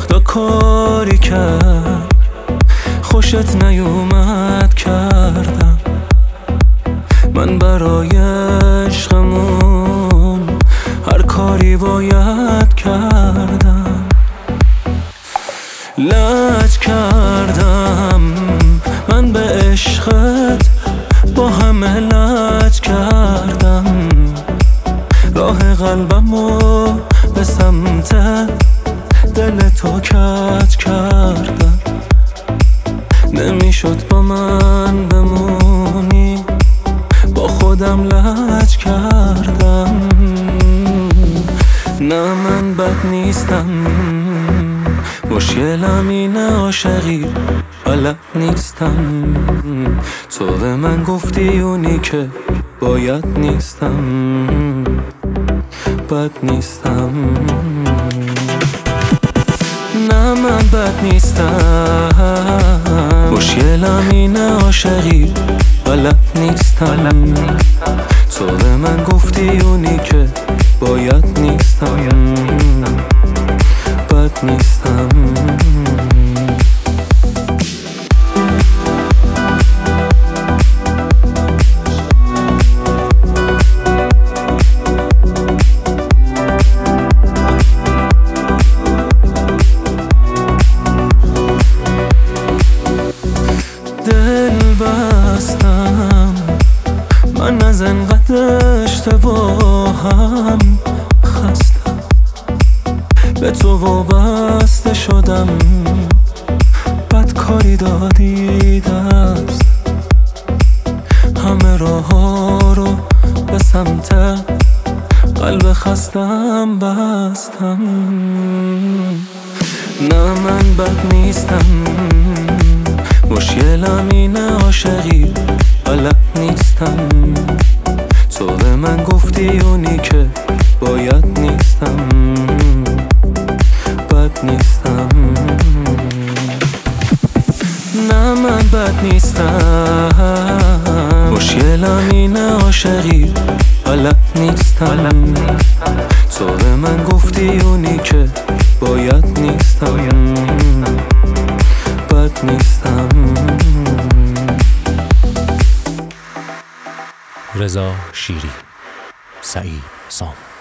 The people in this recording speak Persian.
خدا کاری کرد خوشت نیومد کردم من برای عشقمون هر کاری باید کردم لج کردم من به عشقت با همه لج کردم راه قلبمو به سمت دل تو کج کردم نمیشد با من بمونی با خودم لج کردم نه من بد نیستم مشکلم اینه عاشقی بلد نیستم تو به من گفتی اونی که باید نیستم بد نیستم نه من بد نیستم مشکلم اینه عاشقی بلد نیستم تو به من گفتی اونی که باید نیستم بد نیستم دل بستم من از انقدر اشتباهم خستم به تو وابسته شدم بد کاری دادی دست همه راه ها رو به سمت قلب خستم بستم نه من بد نیستم مشکلم اینه عاشقی بلد نیستم تو به من گفتی اونی که باید نیستم بد نیستم نه من بد نیستم مشکلم اینه عاشقی بلد نیستم تو به من گفتی اونی که باید نیستم بد نیستم رضا شیری، سعید سام.